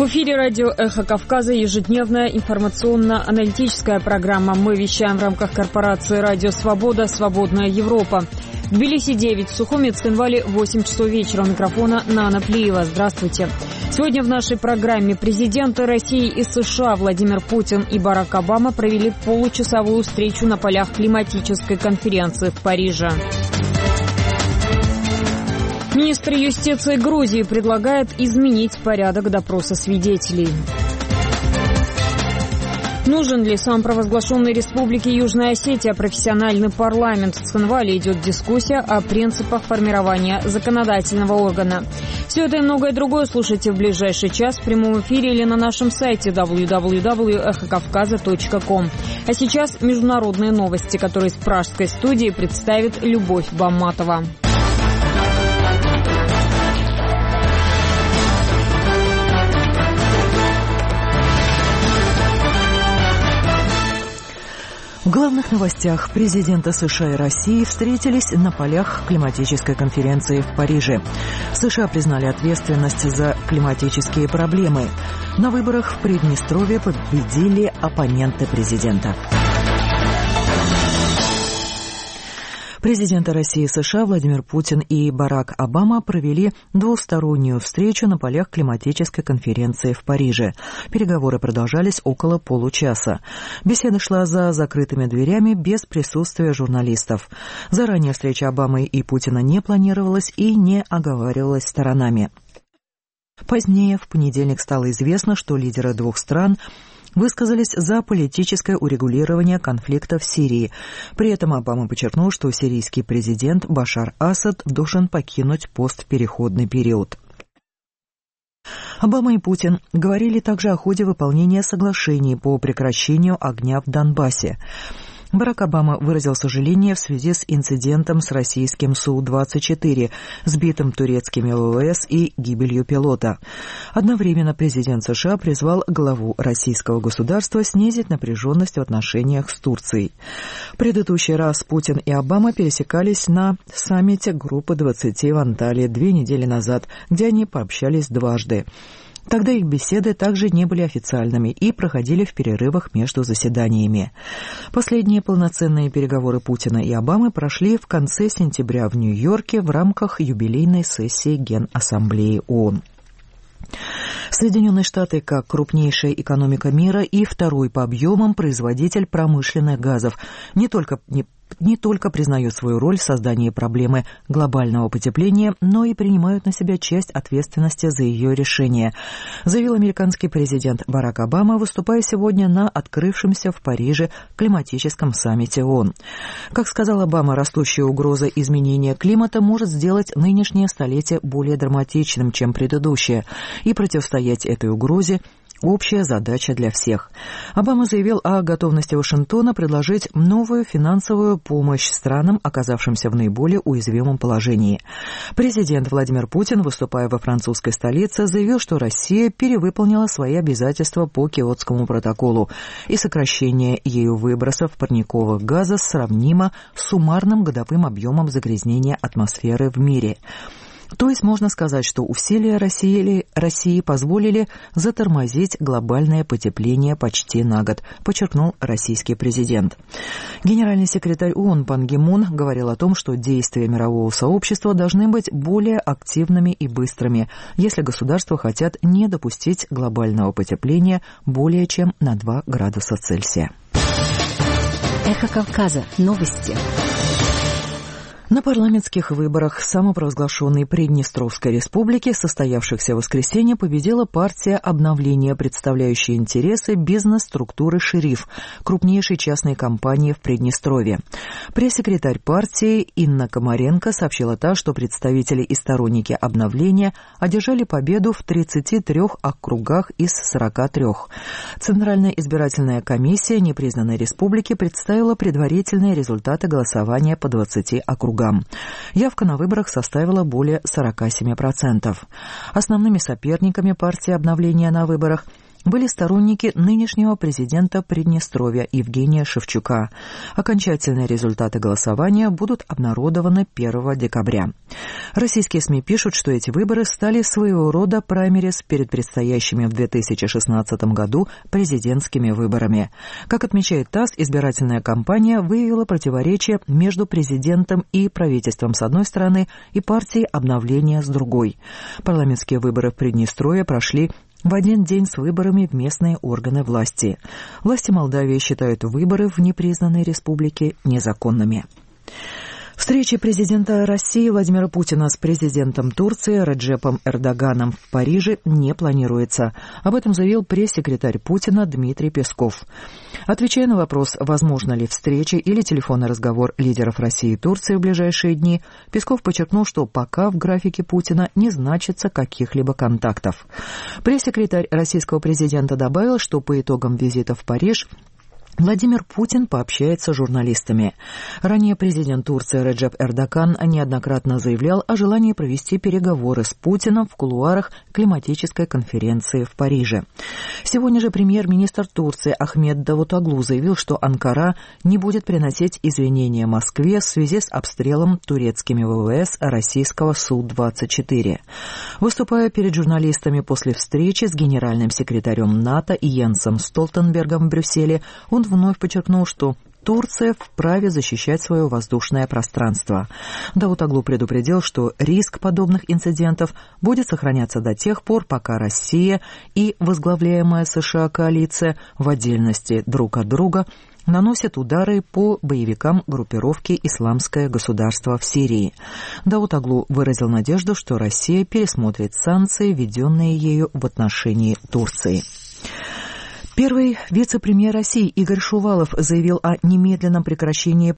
В эфире радио «Эхо Кавказа» ежедневная информационно-аналитическая программа. Мы вещаем в рамках корпорации «Радио Свобода. Свободная Европа». В Тбилиси 9, в Сухуми, Цхинвале 8 часов вечера. У микрофона Нана Плиева. Здравствуйте. Сегодня в нашей программе президенты России и США Владимир Путин и Барак Обама провели получасовую встречу на полях климатической конференции в Париже. Министр юстиции Грузии предлагает изменить порядок допроса свидетелей. Нужен ли самопровозглашенной республике Южная Осетия профессиональный парламент? В Цхинвале идет дискуссия о принципах формирования законодательного органа. Все это и многое другое слушайте в ближайший час в прямом эфире или на нашем сайте www.эхокавказа.ком. А сейчас международные новости, которые из пражской студии представит Любовь Бамматова. В главных новостях президенты США и России встретились на полях климатической конференции в Париже. США признали ответственность за климатические проблемы. На выборах в Приднестровье победили оппоненты президента. Президенты России и США Владимир Путин и Барак Обама провели двустороннюю встречу на полях климатической конференции в Париже. Переговоры продолжались около получаса. Беседа шла за закрытыми дверями без присутствия журналистов. Заранее встреча Обамы и Путина не планировалась и не оговаривалась сторонами. Позднее, в понедельник, стало известно, что лидеры двух стран высказались за политическое урегулирование конфликта в Сирии. При этом Обама подчеркнул, что сирийский президент Башар Асад должен покинуть пост в переходный период. Обама и Путин говорили также о ходе выполнения соглашений по прекращению огня в Донбассе. Барак Обама выразил сожаление в связи с инцидентом с российским Су-24, сбитым турецкими ВВС и гибелью пилота. Одновременно президент США призвал главу российского государства снизить напряженность в отношениях с Турцией. В предыдущий раз Путин и Обама пересекались на саммите Группы 20 в Анталии 2 недели назад, где они пообщались дважды. Тогда их беседы также не были официальными и проходили в перерывах между заседаниями. Последние полноценные переговоры Путина и Обамы прошли в конце сентября в Нью-Йорке в рамках юбилейной сессии Генассамблеи ООН. Соединенные Штаты, как крупнейшая экономика мира и второй по объемам производитель промышленных газов, не только признают свою роль в создании проблемы глобального потепления, но и принимают на себя часть ответственности за ее решение, заявил американский президент Барак Обама, выступая сегодня на открывшемся в Париже климатическом саммите ООН. Как сказал Обама, растущая угроза изменения климата может сделать нынешнее столетие более драматичным, чем предыдущее, и противостоять этой угрозе общая задача для всех. Обама заявил о готовности Вашингтона предложить новую финансовую помощь странам, оказавшимся в наиболее уязвимом положении. Президент Владимир Путин, выступая во французской столице, заявил, что Россия перевыполнила свои обязательства по Киотскому протоколу, и сокращение ею выбросов парниковых газов сравнимо с суммарным годовым объемом загрязнения атмосферы в мире. То есть можно сказать, что усилия России позволили затормозить глобальное потепление почти на год, подчеркнул российский президент. Генеральный секретарь ООН Пан Ги Мун говорил о том, что действия мирового сообщества должны быть более активными и быстрыми, если государства хотят не допустить глобального потепления более чем на 2 градуса Цельсия. Эхо Кавказа. Новости. На парламентских выборах самопровозглашенной Приднестровской республики, состоявшихся в воскресенье, победила партия обновления, представляющая интересы бизнес-структуры «Шериф», крупнейшей частной компании в Приднестровье. Пресс-секретарь партии Инна Комаренко сообщила что представители и сторонники обновления одержали победу в 33 округах из 43. Центральная избирательная комиссия непризнанной республики представила предварительные результаты голосования по 20 округам. Явка на выборах составила более 47%. Основными соперниками партии обновления на выборах были сторонники нынешнего президента Приднестровья Евгения Шевчука. Окончательные результаты голосования будут обнародованы 1 декабря. Российские СМИ пишут, что эти выборы стали своего рода праймерис перед предстоящими в 2016 году президентскими выборами. Как отмечает ТАСС, избирательная кампания выявила противоречия между президентом и правительством с одной стороны и партией обновления с другой. Парламентские выборы в Приднестровье прошли в один день с выборами в местные органы власти. Власти Молдавии считают выборы в непризнанной республике незаконными. Встреча президента России Владимира Путина с президентом Турции Реджепом Эрдоганом в Париже не планируется. Об этом заявил пресс-секретарь Путина Дмитрий Песков. Отвечая на вопрос, возможно ли встреча или телефонный разговор лидеров России и Турции в ближайшие дни, Песков подчеркнул, что пока в графике Путина не значится каких-либо контактов. Пресс-секретарь российского президента добавил, что по итогам визита в Париж Владимир Путин пообщается с журналистами. Ранее президент Турции Реджеп Эрдоган неоднократно заявлял о желании провести переговоры с Путиным в кулуарах климатической конференции в Париже. Сегодня же премьер-министр Турции Ахмед Давутоглу заявил, что Анкара не будет приносить извинения Москве в связи с обстрелом турецкими ВВС российского Су-24. Выступая перед журналистами после встречи с генеральным секретарем НАТО Йенсом Столтенбергом в Брюсселе, он вновь подчеркнул, что Турция вправе защищать свое воздушное пространство. Давутоглу предупредил, что риск подобных инцидентов будет сохраняться до тех пор, пока Россия и возглавляемая США коалиция в отдельности друг от друга наносят удары по боевикам группировки «Исламское государство» в Сирии. Давутоглу выразил надежду, что Россия пересмотрит санкции, введенные ею в отношении Турции. Первый вице-премьер России Игорь Шувалов заявил о немедленном прекращении